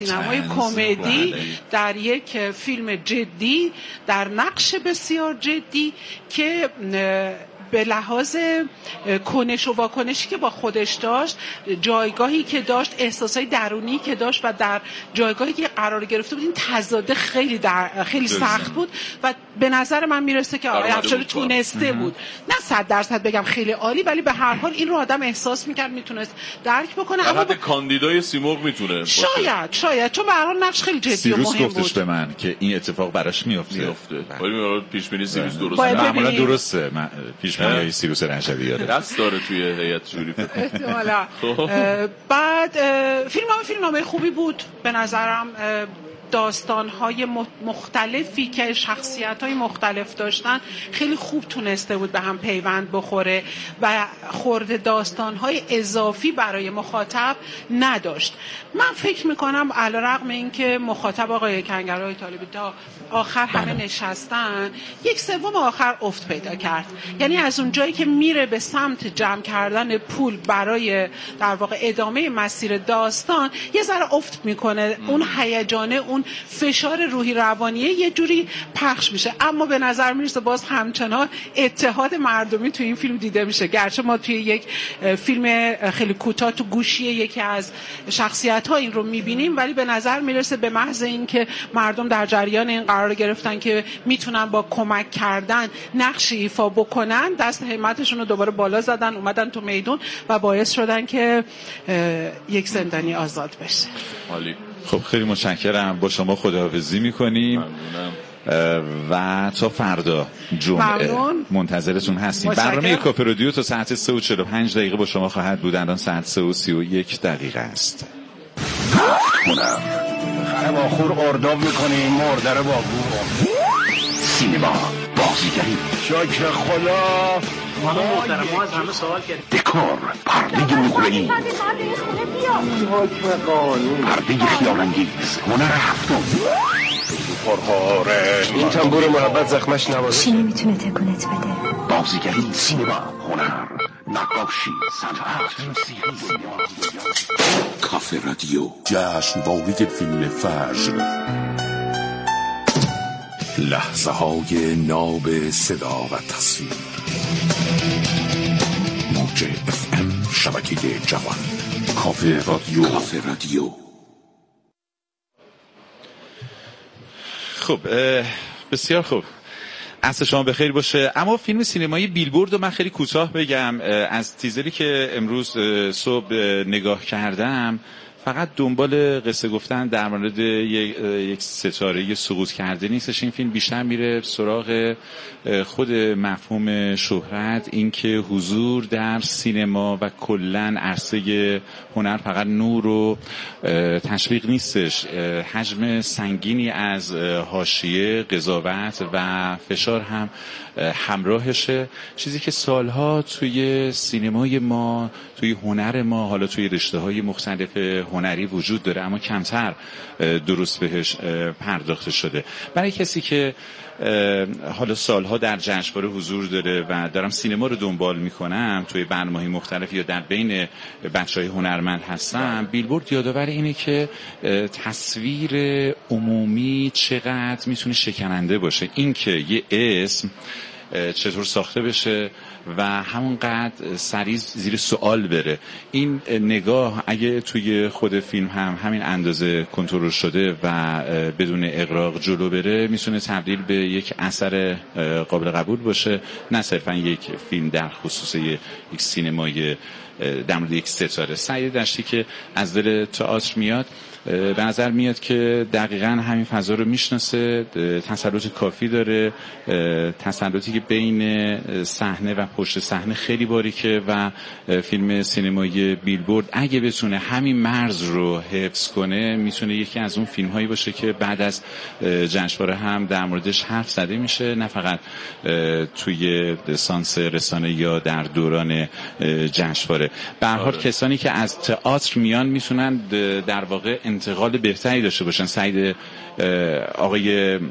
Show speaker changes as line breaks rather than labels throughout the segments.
سینمای کمدی در یک فیلم جدی در نقش بسیار جدی که به لحاظ کنش و واکنشی که با خودش داشت، جایگاهی که داشت، احساسای درونی که داشت و در جایگاهی که قرار گرفته بود، این تضاد خیلی سخت بود و به نظر من میرسه که آقای افشاری تونسته بود، نه 100% بگم خیلی عالی، ولی به هر حال این رو آدم احساس میکرد میتونست درک بکنه.
اما کاندیدای سیمرغ میتونه
شاید چون به هر حال نقش خیلی جدی و مهم بود.
سیروس گفتش به من که این اتفاق براش میفته.
ولی پیش بینی سیروس درسته.
معمولا درسته. پیش بینی سیروس رنجبی یاده
دست داره توی هیئت جوری
احتمالاً. بعد فیلمنامه خوبی بود به نظرم. داستان‌های مختلفی که شخصیت‌های مختلف داشتن خیلی خوب تونسته بود به هم پیوند بخوره و خورده داستان‌های اضافی برای مخاطب نداشت. من فکر می‌کنم علیرغم اینکه مخاطب آقای کنگرهای طالبی تا آخر همه نشستن، یک سوم آخر افت پیدا کرد. یعنی از اون جایی که میره به سمت جمع کردن پول برای در واقع ادامه مسیر داستان، یه ذره افت میکنه. اون هیجانه، اون فشار روحی روانیه یه جوری پخش میشه. اما به نظر میرسه باز همچنان اتحاد مردمی توی این فیلم دیده میشه. گرچه ما توی یک فیلم خیلی کوتاه تو گوشی یکی از شخصیت‌ها این رو میبینیم، ولی به نظر میرسه به محض اینکه مردم در جریان این قرار گرفتن که میتونن با کمک کردن نقش ایفا بکنن، دست همتشون رو دوباره بالا زدن، اومدن تو میدون و باعث شدن که یک زندانی آزاد بشه.
عالی.
خب خیلی متشکرم. با شما خداحافظی میکنیم و تا فردا جمعه منتظرتون هستیم. برنامه کافه رادیو تا ساعت 3:45 با شما خواهد بود. الان ساعت 3:31 است.
خرباخور ارداب میکنیم مردر بابو. سینما، بازیگری، شکر خدا.
ما از همه سوال کردیم.
دکور، پرده نقره‌ای،
حکم قانون،
پرده خیال‌انگیز، هنر هفتم.
این تنبور محبت زخمش نوازه.
چی نمیتونه تکونت بده؟
بازیگری، سینما، هنر، نقاشی، صنعت، موسیقی. کافه رادیو، جشنواره فیلم فجر. لحظه های ناب صدا و تصویر. موج FM شبکه جوان. کافه رادیو.
خب بسیار خوب. عصر شما بخیر باشه. اما فیلم سینمایی بیلبورد رو من خیلی کوتاه بگم. از تیزری که امروز صبح نگاه کردم، فقط دنبال قصه گفتن در مورد یک ستاره سقوط کرده نیستش. این فیلم بیشتر میره سراغ خود مفهوم شهرت، اینکه حضور در سینما و کلاً عرصه هنر فقط نور و تشویق نیستش. حجم سنگینی از حاشیه، قضاوت و فشار هم همراهشه. چیزی که سالها توی سینمای ما، توی هنر ما، حالا توی رشته‌های مختلف هنری وجود داره، اما کمتر درست بهش پرداخته شده. برای کسی که حالا سالها در جشنواره حضور داره و دارم سینما رو دنبال میکنم توی برنامه‌های مختلف یا در بین بچهای هنرمند هستم، بیلبورد یادآور اینه که تصویر عمومی چقدر میتونه شکننده باشه. اینکه یه اسم چطور ساخته بشه و همونقدر سریع زیر سوال بره. این نگاه اگه توی خود فیلم هم همین اندازه کنترل شده و بدون اغراق جلو بره، میتونه تبدیل به یک اثر قابل قبول باشه، نه صرفا یک فیلم در خصوص یک سینمای در مورد یک ستاره. سعید دشتی که از دل تئاتر میاد، به نظر میاد که دقیقاً همین فضا رو میشناسه، تسلط کافی داره، تسلطی که بین صحنه و پشت صحنه خیلی باریکه و فیلم سینمایی بیلبورد اگه بتونه همین مرز رو حفظ کنه، میتونه یکی از اون فیلم هایی باشه که بعد از جشنواره هم در موردش حرف زده میشه، نه فقط توی سانس رسانه یا در دوران جشنواره. به هر حال کسانی که از تئاتر میان میتونن در واقع انتقال بهتری داشته باشن. آقای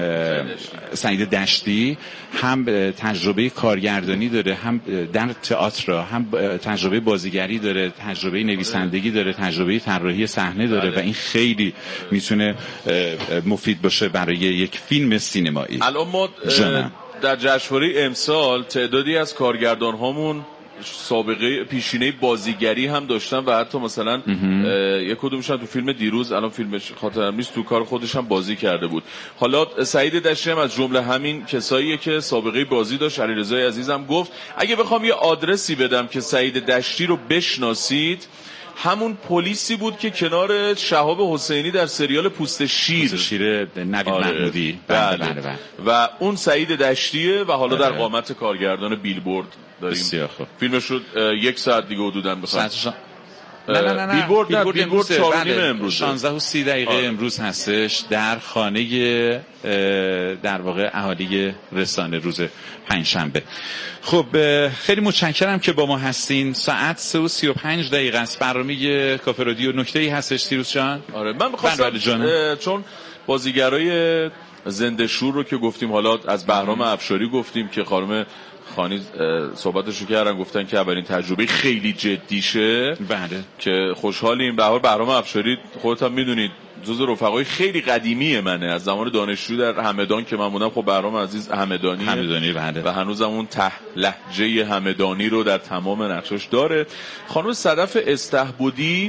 سعید دشتی هم تجربه کارگردانی داره، هم در تئاتر، هم تجربه بازیگری داره، تجربه نویسندگی داره، تجربه طراحی صحنه داره و این خیلی میتونه مفید باشه برای یک فیلم سینمایی.
الان ما در جشنواره امسال تعدادی از کارگردان هامون سابقه پیشینه بازیگری هم داشتن و حتی مثلا یک کدومشون تو فیلم دیروز، الان فیلمش خاطرم نیست، تو کار خودش هم بازی کرده بود. حالا سعید دشتی هم از جمله همین کساییه که سابقه بازی داشت. علیرضا عزیزم گفت اگه بخوام یه آدرسی بدم که سعید دشتی رو بشناسید، همون پلیسی بود که کنار شهاب حسینی در سریال پوست شیر
نوید محمودی
بله. و اون سعید دشتیه و حالا در قامت کارگردان بیلبورد داریم. فیلمش رو 1 ساعت دیگه حدوداً بخوام
نه
بیلبورد 4:30 امروز
16:30 امروز هستش در خانه در واقع اهالی رسانه روز پنجشنبه. خب خیلی متشکرم که با ما هستین. ساعت 3:35 است. برنامه کافه رادیو نکته‌ای هستش سیروس جان؟
آره من می‌خواستم چون بازیگرای زنده شور رو که گفتیم، حالا از بهرام افشاری گفتیم که خانم خانی صحبتشو کردن، گفتن که اولین تجربه خیلی جدیشه.
بله
که خوشحالیم. به هر حال بهرام افشاری خودت هم میدونید جزو رفقای خیلی قدیمی منه از زمان دانشجو در همدان که من بودم. خب بهرام عزیز همدانی
بله.
و هنوزم اون لهجه همدانی رو در تمام نقشش داره. خانم صدف استهبودی،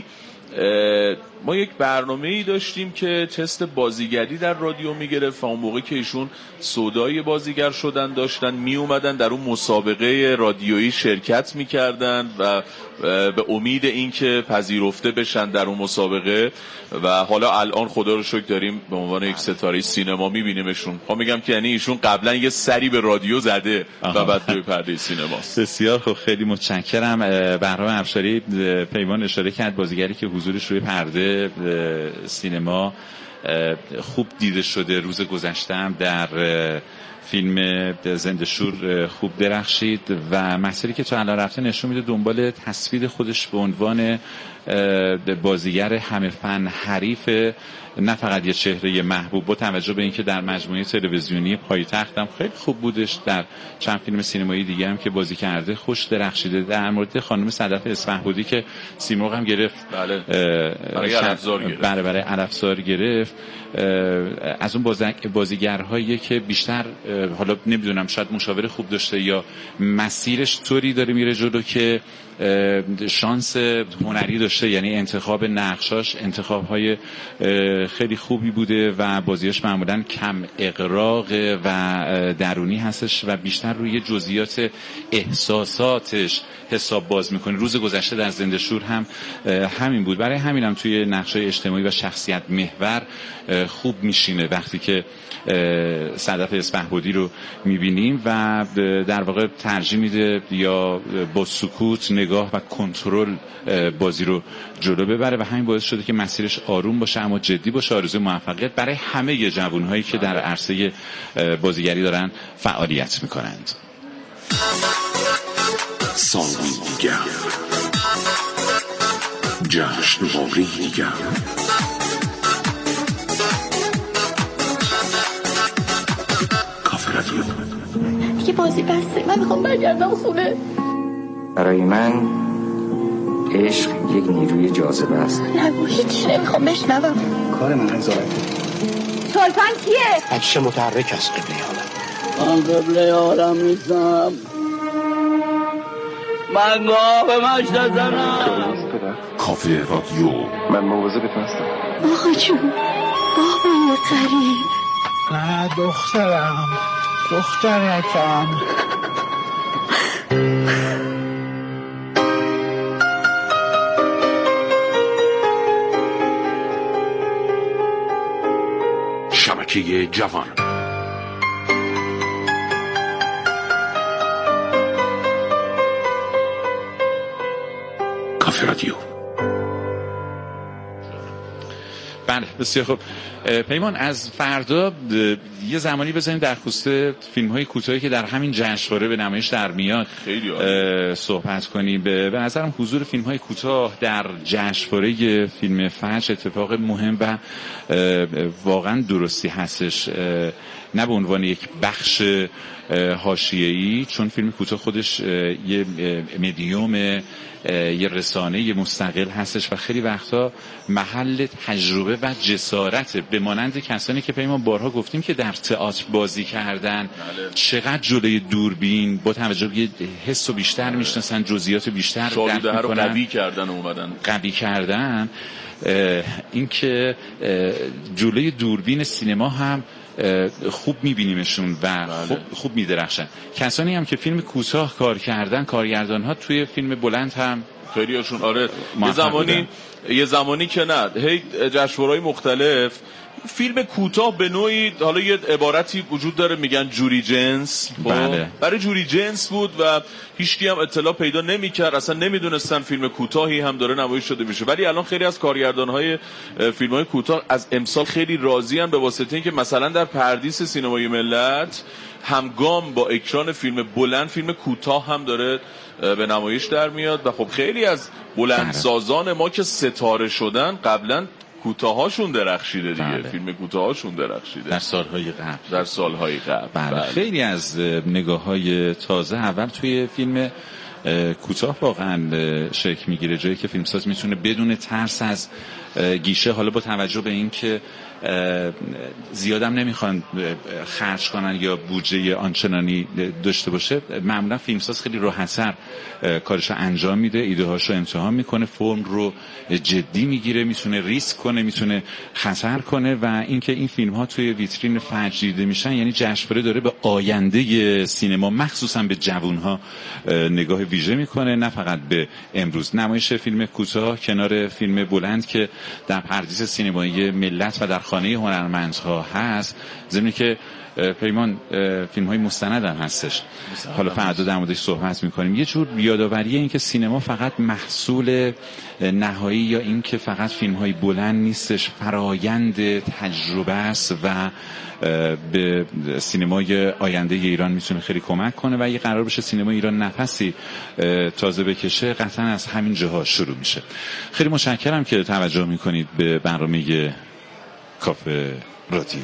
ما یک برنامه‌ای داشتیم که تست بازیگری در رادیو میگرفت و اون موقع که ایشون سودای بازیگر شدن داشتن می اومدن در اون مسابقه رادیویی شرکت میکردن و به امید اینکه پذیرفته بشن در اون مسابقه و حالا الان خدا رو شکر داریم به عنوان یک ستاره سینما میبینیمشون. میگم که یعنی ایشون قبلا یه سری به رادیو زده و بعد روی پرده سینماست.
بسیار خب، خیلی متشکرم. بهرام افشاری پیمان اشاره کرد بازیگری که حضورش روی پرده سینما خوب دیده شده. روز گذشته‌ام در فیلم زنده شور خوب درخشید و مسئله که تا الان رفته نشون میده دنبال تصویر خودش به عنوان بازیگر همه فن حریف، نه فقط یه چهره محبوب. با توجه به اینکه در مجموعه تلویزیونی پایتخت هم خیلی خوب بودش، در چند فیلم سینمایی دیگه هم که بازی کرده خوش درخشیده. در مورد خانم صدف اسفهبودی که سیمرغ هم گرفت،
بله برای علفزار گرفت،
بله برای علفزار گرفت. از اون بازیگرهایی که بیشتر حالا نمیدونم شاید مشاور خوب داشته یا مسیرش طوری داره میره جلو که شانس هنری داشته، یعنی انتخاب نقشاش انتخاب‌های خیلی خوبی بوده و بازیاش معمولاً کم اغراق و درونی هستش و بیشتر روی جزئیات احساساتش حساب باز میکنه. روز گذشته در زنده شور هم همین بود. برای همینم توی نقشای اجتماعی و شخصیت محور خوب میشینه وقتی که صدف اسفهبودی رو میبینیم و در واقع ترجیح میده یا با سکوت، نگاه و کنترل بازی رو جلو ببره و همین باعث شده که مسیرش آروم باشه اما جدی باشه. آرزوی موفقیت برای همه جوانهایی که در عرصه بازیگری دارن فعالیت میکنند.
سالی دیگر، جشنواره دیگر، کافه رادیو.
دیگه بازی بسته، من میخوام برگردم خونه.
برای من عشق یک نیروی جاذبه است.
نگو، هیچ نمیخوام بشنوم.
کار من نظارته.
سلطان کیه؟
عکس متحرک است قبله عالم.
من قبله عالم نیستم، من گاه مشت زنم.
کافه رادیو.
من مواظبت هستم.
آقا جون، بابا قریب.
نه دخترکم.
شبکه جوان. کافه رادیو.
بله بسیار خوب. پیمان از فردا یه زمانی بزنیم در خصوص فیلم‌های کوتاهی که در همین جشنواره به نمایش در میاد صحبت کنیم. به نظرم حضور فیلم‌های کوتاه در جشنواره فیلم فجر اتفاق مهم و واقعا درستی هستش، نه به عنوان یک بخش حاشیه‌ای، چون فیلم کوتاه خودش یه مدیوم، یه رسانه مستقل هستش و خیلی وقتا محل تجربه و جسارت، به مانند کسانی که پیمان بارها گفتیم که در تئاتر بازی کردن چقدر جلوی دوربین با توجه به حس و بیشتر میشناسن، جزئیات بیشتر درک میکنن، قوی کردن این که جلوی دوربین سینما هم خوب میبینیمشون و خوب میدرخشن. کسانی هم که فیلم کوتاه کار کردن، کارگردان ها توی فیلم بلند هم
خیلی هاشون یه زمانی که نه هی جشنواره‌های مختلف فیلم کوتاه به نوعی، حالا یه عبارتی وجود داره میگن جوری جنس،
بله.
برای جوری جنس بود و هیچکی هم اطلاع پیدا نمیکرد، اصلا نمیدونستن فیلم کوتاهی هم داره نمایش شده میشه. ولی الان خیلی از کارگردان‌های فیلم‌های کوتاه از امسال خیلی راضی‌ان به واسطه اینکه مثلا در پردیس سینمای ملت همگام با اکران فیلم بلند فیلم کوتاه هم داره به نمایش در میاد و خب خیلی از بلندسازان ما که ستاره شدن قبلا کوتاهاشون درخشیده دیگه. بله. فیلم کوتاهاشون درخشیده در سالهای قبل.
بله. خیلی از نگاه‌های تازه اول توی فیلم کوتاه واقعا شکل میگیره، جایی که فیلمساز میتونه بدون ترس از گیشه، حالا با توجه به این که زیادم نمیخوان خرج کنن یا بودجه آنچنانی داشته باشه، معمولا فیلمساز خیلی راحت‌تر کارشو انجام میده، ایده هاشو امتحان میکنه، فرم رو جدی میگیره، میتونه ریسک کنه، میتونه خطر کنه و اینکه این فیلم ها توی ویترین فجر دیده میشن یعنی جشنواره داره به آینده سینما مخصوصا به جوانها نگاه ویژه میکنه، نه فقط به امروز. نمایش فیلم کوتاه کنار فیلم بلند که در پردیس سینمایی ملت و در خانه هنرمندها هست، ضمن که پیمان فیلم های مستند هم هستش، حالا فردا در موردش صحبت میکنیم. یه جور یادآوری این که سینما فقط محصول نهایی یا این که فقط فیلم های بلند نیستش، فرایند تجربه است و به سینمای آینده ایران میتونه خیلی کمک کنه و اگه قرار بشه سینما ایران نفسی تازه بکشه قطعا از همین جاها شروع میشه. خیلی متشکرم که توجه میکنید به برنامه کافه رادیو.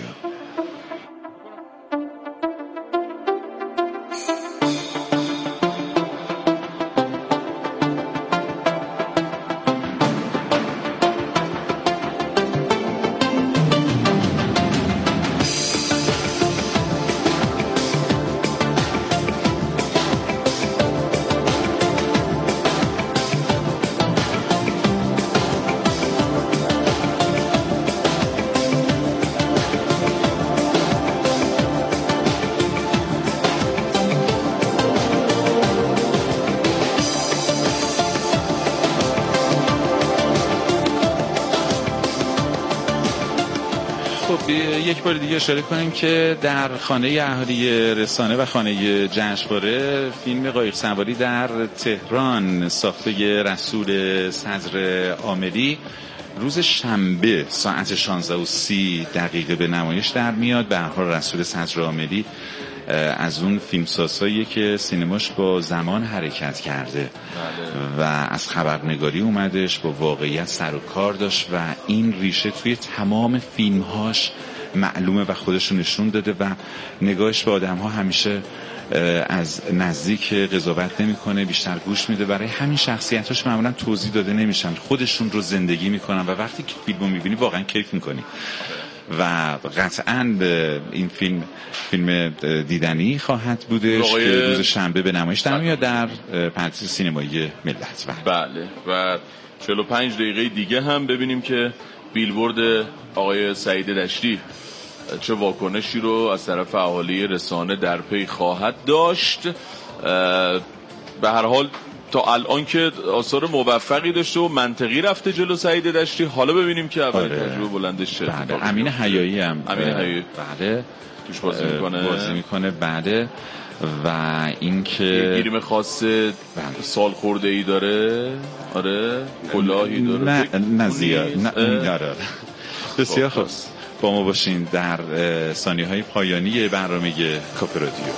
یک بار دیگه اشاره کنیم که در خانه اهالی رسانه و خانه جشنواره فیلم قایق سواری در تهران ساخته رسول صدر عاملی روز شنبه ساعت 16:30 به نمایش در میاد. به هر حال رسول صدر عاملی از اون فیلمسازهایی که سینماش با زمان حرکت کرده و از خبرنگاری اومدش، با واقعیت سر و کار داشت و این ریشه توی تمام فیلمهاش معلومه و خودش رو نشون داده و نگاهش به آدم‌ها همیشه از نزدیک قضاوت نمی‌کنه، بیشتر گوش میده. برای همین شخصیتاش معمولا توضیح داده نمیشن، خودشون رو زندگی میکنن و وقتی که فیلمو میبینی واقعا کیف میکنی و قطعاً این فیلم دیدنی خواهد بودش که روز شنبه به نمایش در میاد در پردیس سینمایی ملت.
بله و 45 دقیقه دیگه هم ببینیم که بیلبورد آقای سعید دشتی چه واکنشی رو از طرف اهالی رسانه در پی خواهد داشت. به هر حال تا الان که آثار موفقی داشته و منطقی رفته جلو سعید دشتی، حالا ببینیم که اول تجربه بلندش چه.
بله. امین حیایی هم
بله توش بازی میکنه.
بله و اینکه
گریم خاص سال خورده ای داره. آره کلاهی داره.
نه زیاد. نه بسیار خوب، با ما باشین در ثانیه‌های پایانی برنامه کافه رادیو.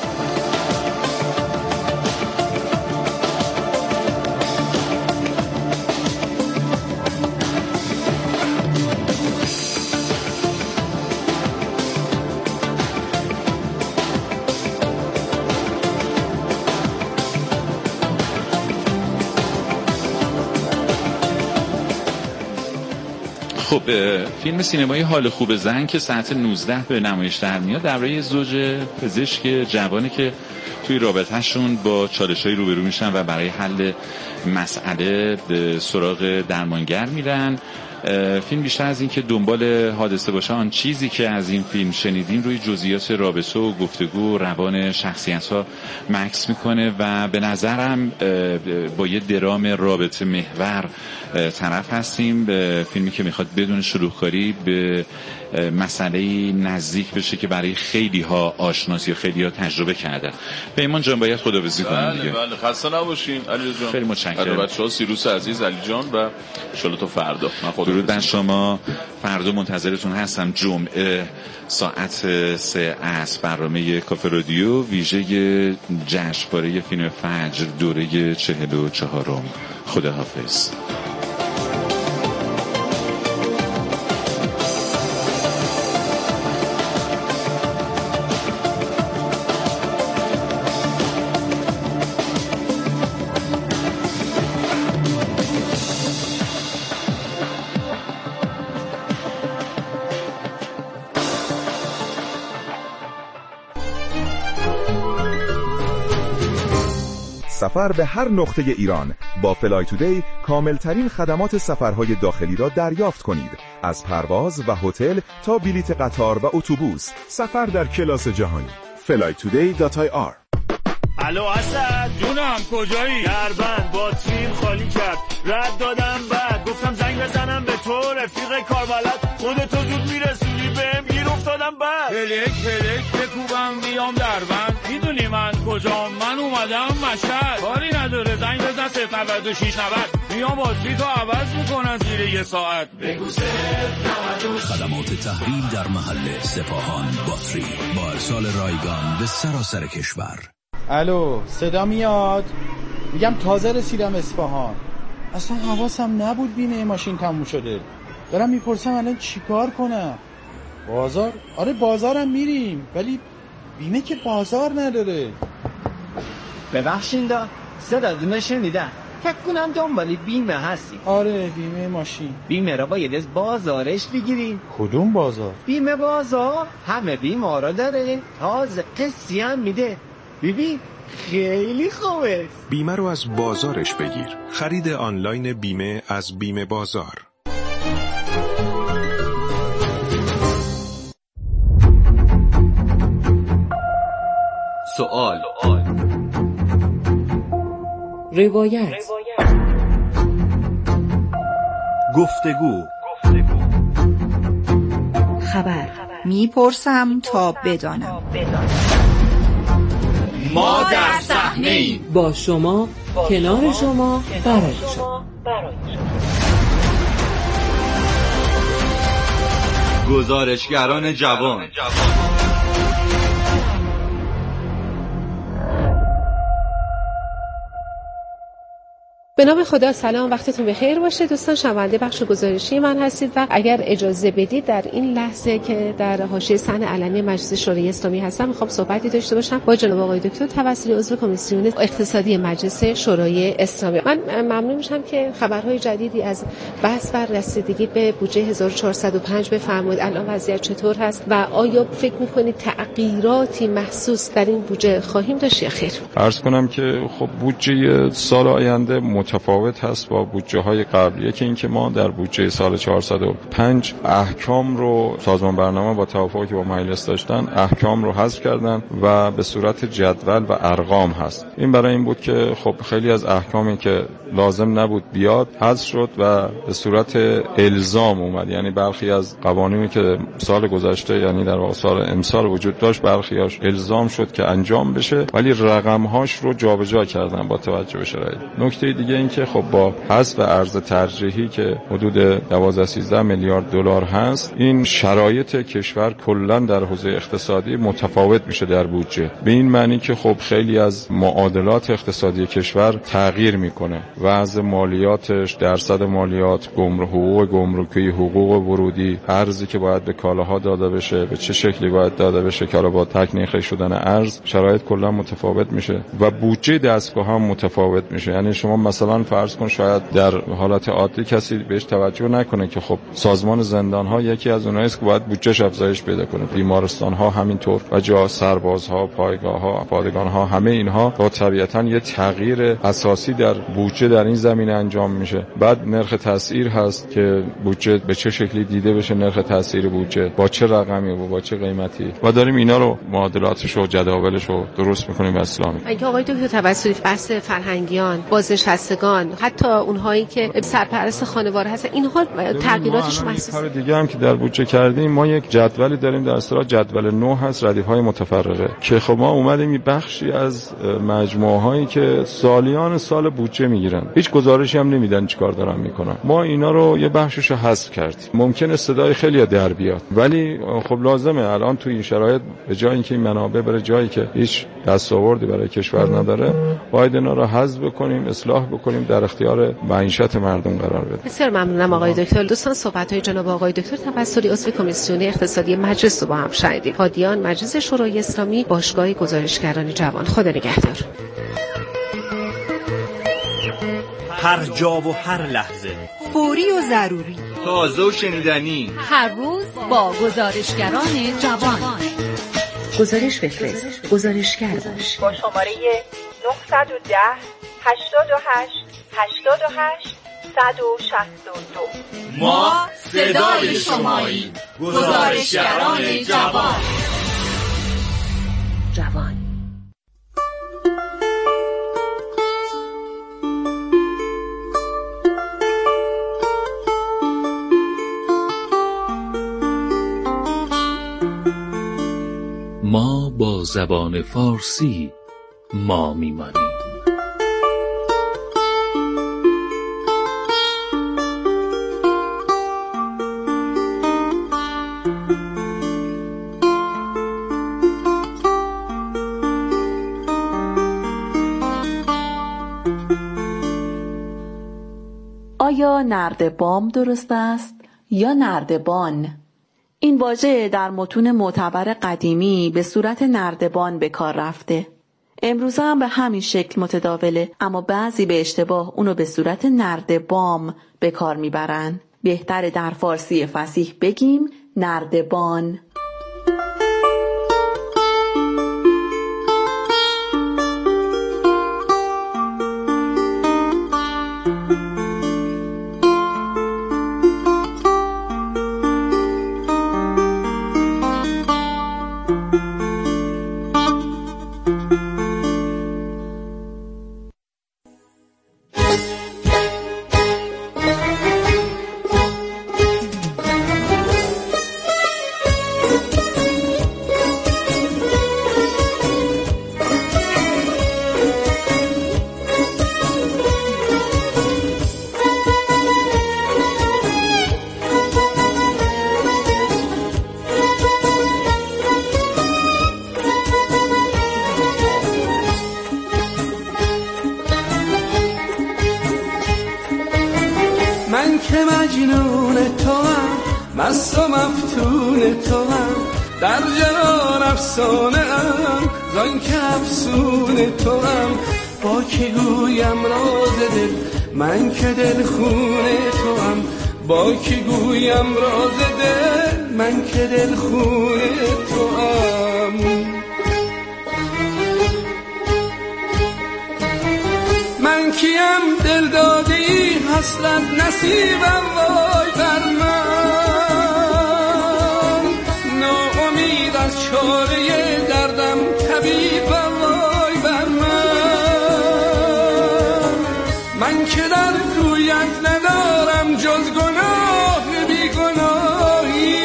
خب فیلم سینمایی حال خوب زن که ساعت 19 به نمایش در میاد درباره زوج پزشک جوانی که توی رابطه‌شون با چالش‌های روبرو میشن و برای حل مسئله به سراغ درمانگر میرن. فیلم بیشتر از این که دنبال حادثه باشه، آن چیزی که از این فیلم شنیدیم روی جزئیات رابطه و گفتگو روان شخصیت‌ها مکس میکنه و به نظرم با یه درام رابطه محور طرف هستیم. فیلمی که میخواد بدون شلوغکاری به مسئله نزدیک بشه که برای خیلی ها آشناسی و خیلی ها تجربه کرده. پیمان جان باید خداحافظی کنیم دیگه.
بله خسته نباشین علی جان.
خیلی متشکرم.
بچه‌ها سیروس عزیز، علی جان و ان شاءالله تا فردا.
درود بر شما. فردا منتظرتون هستم جمعه ساعت 3 عصر برنامه کافه رادیو ویژه جشنواره فیلم فجر دوره 44م. خداحافظ.
سفر به هر نقطه ایران با فلای تودی کاملترین خدمات سفرهای داخلی را دریافت کنید. از پرواز و هتل تا بلیت قطار و اتوبوس، سفر در کلاس جهانی. flytoday.ir.
الو اسد جونم، کجایی؟ دربند باتریم خالی کرد، رد دادم بعد گفتم زنگ بزنم به تو رفیق کاربلد، خودتو زود میرسونی بهم گیر افتادم بعد هلک بکوبم بیام دربند، میدونی من کجام؟ من اومدم مشهد، کاری نداره زنگ بزن 096 90 میام باتری تو عوض میکنن زیر یه ساعت. بگو 096.
خدمات تحویل در محل سپاهان باتری با ارسال رایگان به سراسر کشور.
الو صدا میاد؟ میگم تازه رسیدم اصفهان، اصلا حواسم نبود بیمه ماشین تموم شده، دارم میپرسم الان چیکار کنم؟ بازار؟ آره بازارم میریم ولی بیمه که بازار نداره.
ببخشید صداتون شنیدم، فکر کنم دنبال بیمه هستی.
آره بیمه ماشین.
بیمه را باید از بازارش بگیریم.
کدوم بازار؟
بیمه بازار همه بیمه را داره، تازه قسطی هم میده. ببین خیلی خوبه.
بیمه رو از بازارش بگیر. خرید آنلاین بیمه از بیمه بازار.
سوال، روایت،
گفتگو،
خبر. میپرسم تا بدانم.
ما در صحنه‌ایم، با شما، کنار شما، برای شما.
گزارشگران جوان.
به نام خدا، سلام، وقتتون بخیر باشه دوستان. شنونده بخش گزارشی من هستید و اگر اجازه بدید در این لحظه که در حاشیه صحن علنی مجلس شورای اسلامی هستم میخوام صحبتی داشته باشم با جناب آقای دکتر توسلی، عضو کمیسیون اقتصادی مجلس شورای اسلامی. من ممنون میشم که خبرهای جدیدی از بحث و رسیدگی به بودجه 1405 بفرمایید. الان وضعیت چطور هست و آیا فکر میکنید تغییراتی محسوس در این بودجه خواهیم داشت یا خیر؟
عرض کنم که خب بودجه سال آینده متفاوت هست با بودجه های قبل. یکی این که ما در بودجه سال 405 احکام رو سازمان برنامه با توافقی که با مجلس داشتن احکام رو حذف کردن و به صورت جدول و ارقام هست. این برای این بود که خب خیلی از احکامی که لازم نبود بیاد حذف شد و به صورت الزام اومد، یعنی برخی از قوانینی که سال گذشته یعنی در واقع سال امسال وجود داشت برخیاش الزام شد که انجام بشه ولی رقم‌هاش رو جابجا کردن با توجه به شرایط. نکته دیگه دیگه این که خب با حذف ارز ترجیحی که حدود 12-13 میلیارد دلار هست، این شرایط کشور کلا در حوزه اقتصادی متفاوت میشه در بودجه، به این معنی که خب خیلی از معادلات اقتصادی کشور تغییر میکنه، وضع مالیاتش، درصد مالیات، حقوق گمرکی، حقوق ورودی، ارزی که باید به کالاها داده بشه به چه شکلی باید داده بشه که حالا با تکنیکی شدن ارز شرایط کلا متفاوت میشه و بودجه دستگاه هم متفاوت میشه. یعنی شما مثلا فرض کن شاید در حالت عادی کسی بهش توجه نکنه که خب سازمان زندان ها یکی از اونایی است که باید بودجهش افزایش پیدا کنه، بیمارستان ها همینطور و جا سربازها، پایگاه ها، پادگان ها، همه اینها با طبیعتاً یه تغییر اساسی در بودجه در این زمینه انجام میشه. بعد نرخ تسعیر هست که بودجه به چه شکلی دیده بشه، نرخ تسعیر بودجه با چه رقمی و با چه قیمتی، و داریم اینا رو معادلاتش و جداولش رو درست میکنیم و اصلاح میکنیم.
اگه آقای دکتر توسلی بحث فرهنگیان، بازنشستگان، حتی اونهایی که سرپرست خانوار هستن، اینها تغییراتش محسوس.
کار دیگه هم که در بودجه کردیم، ما یک جدولی داریم در اصطلاح جدول 9 هست، ردیف‌های متفرقه، که خب ما اومدیم این بخشی از مجموعه هایی که سالیان سال بودجه میگیرن هیچ گزارشی هم نمیدن چیکار دارن میکنن، ما اینا رو یه بخشش رو حذف کردیم. ممکنه صدای خیلی در بیاد ولی خب لازمه الان توی این شرایط به جای اینکه این منابع بره جایی که هیچ دستاوردی برای کشور نداره، باید اینا رو حذف بکنیم، اصلاح بکنیم، در اختیار معیشت مردم قرار بدیم.
بسیار ممنونم آقای دکتر. دوستان صحبت‌های جناب آقای دکتر توسلی عضو کمیسیون اقتصادی مجلس رو با هم شنیدیم. پادیان مجلس شورای اسلامی، باشگاه گزارشگران جوان. خدا نگهدار.
هر جا و هر لحظه،
فوری و ضروری،
تازه و شنیدنی،
هر روز با گزارشگران جوان.
گزارش بفرست، گزارشگر باش.
با شماره 910 88 88 162.
ما صدای شماییم. گزارشگران جوان.
جوان.
ما با زبان فارسی ما میمانیم.
آیا نردبان درست است یا نردبان؟ این واژه در متون معتبر قدیمی به صورت نردبان به کار رفته. امروزه هم به همین شکل متداوله، اما بعضی به اشتباه اونو به صورت نردبام به کار میبرن. بهتره در فارسی فصیح بگیم نردبان.
من که مجنون توام، مست و مفتون توام، در جنان افسانه ام، زان که افسون توام. با که گویم راز دل، من که دل خون توام. با که گویم راز دل، من که دل خون توام. من کیم دل دادی حسرت نصیبم وای بر من، ناامید از چاره دردم طبیبم وای بر من. من که در کویت ندارم جز گناه بی گناهی،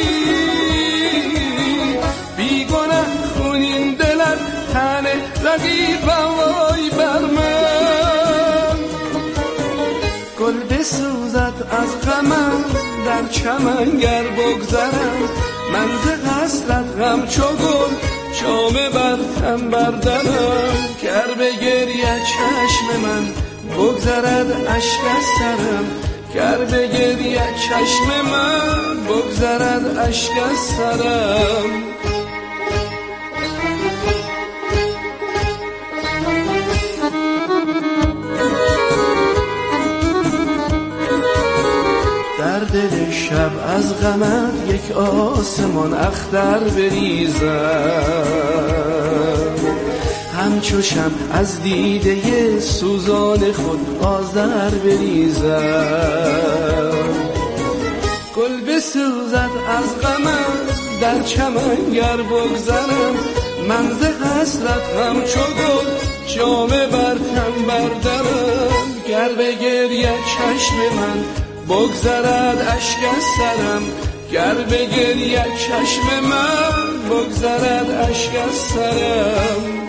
بی گناه خونین دلت تن رقیبم وای بر من. چمن گر بگذرم، من ز حسرت همچو گل جامه بر تن بردارم. گر بگرید چشم من بگذرد اشک از سرم، گر بگرید چشم من بگذرد اشک از سرم. در دل شب از غمت یک آسمان اختر بریزم، همچو شمع از دیده سوزان خود آذر بریزم. گل بسوزد از غمت در چمن گر بگذرم، من ز حسرت همچو گل جامه بر تن بردارم. گر بگرید چشم من بگذرد اشک از سرم، گر بگرید چشم من بگذرد اشک از سرم.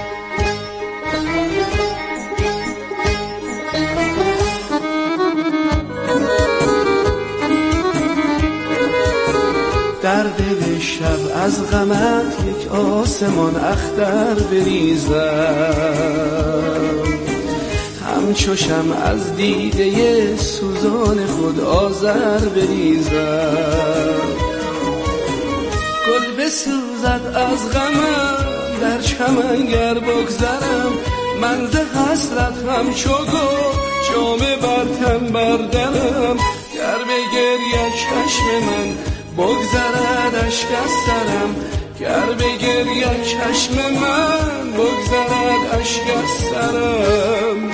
در دل شب از غمت یک آسمان اختر بریزم، همچو شمع از دیده سوزان خود آذر بریزم. گل بسوزد از غمم در چمن گر بگذرم، من ز حسرت همچو گل جامه بر تن بردارم. گر بگرید چشم من بگذرد اشک از سرم، گر بگرید چشم من بگذرد اشک از سرم.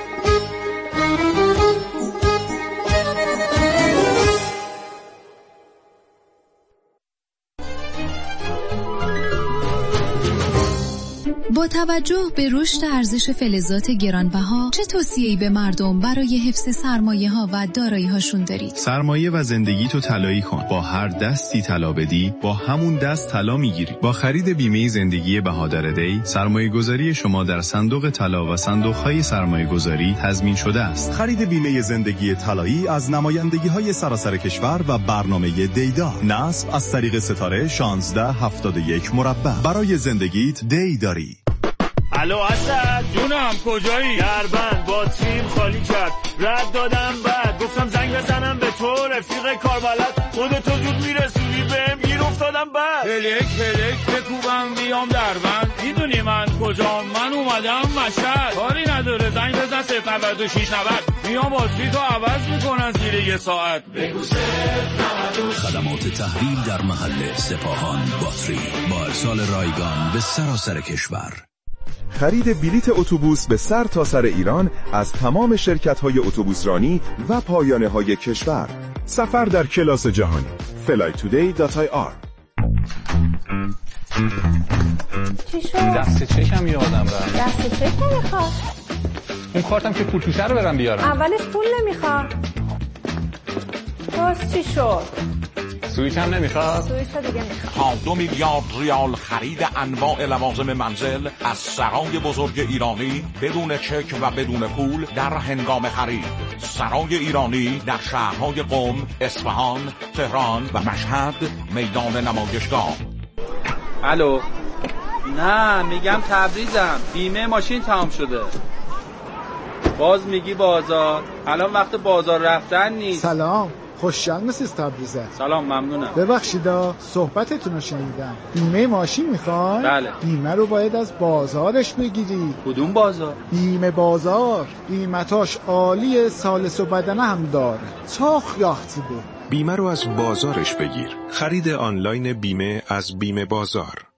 با توجه به رشد ارزش فلزات گرانبها چه توصیه‌ای به مردم برای حفظ سرمایه‌ها و دارایی‌هاشون دارید؟
سرمایه و زندگی تو طلایی کن. با هر دستی طلا بدی با همون دست طلا میگیری. با خرید بیمه زندگی بهادر دی سرمایه‌گذاری شما در صندوق طلا و صندوق‌های سرمایه‌گذاری تضمین شده است.
خرید بیمه زندگی طلایی از نمایندگی‌های سراسر کشور و برنامه دیدا. نصب از طریق ستاره 1671 مربع. برای زندگیت دی داری.
الو اسد جونم کجایی؟ دربند باتریم خالی کرد، رد دادم بعد گفتم زنگ بزنم به تو رفیق کاربلد، خودتو زود میرسونی بهم گیر افتادم بعد. هلک بکوبم بیام دربند، میدونی من کجام؟ من اومدم مشهد. کاری نداره زنگ بزن 09690 میام باتری تو عوض میکنن زیر یه ساعت. بگو 090.
خدمات تحویل در محل سپاهان باتری با ارسال رایگان به سراسر کشور.
خرید بلیت اتوبوس به سر تا سر ایران از تمام شرکت‌های اتوبوسرانی و پایانه‌های کشور. سفر در کلاس جهانی. flytoday.ir.
چی شد؟
دست چکم یادم رفت.
دست چک نمیخواد.
اون کارتم که پول توشه رو برم بیارم.
اولش پول نمیخواد. باز چی شد؟
سویچ هم نمیخواد؟
سویچ ها دیگه میخواد.
تا 2 میلیارد ریال خرید انواع لوازم منزل از سرای بزرگ ایرانی بدون چک و بدون پول در هنگام خرید. سرای ایرانی در شهرهای قم، اصفهان، تهران و مشهد میدان نمایشگاه.
الو. نه میگم تبریزم، بیمه ماشین تمام شده. باز میگی بازار، الان وقت بازار رفتن نیست.
سلام، خوشحال مسیز تبریزه.
سلام، ممنونم.
ببخشیدا صحبتتون رو شنیدم. بیمه ماشین میخوای؟
بله.
بیمه رو باید از بازارش بگیری.
کدوم بازار؟
بیمه بازار. قیمتاش عالیه، سالس و بدنه هم داره. چاخ یاختی بود.
بیمه رو از بازارش بگیر. خرید آنلاین بیمه از بیمه بازار.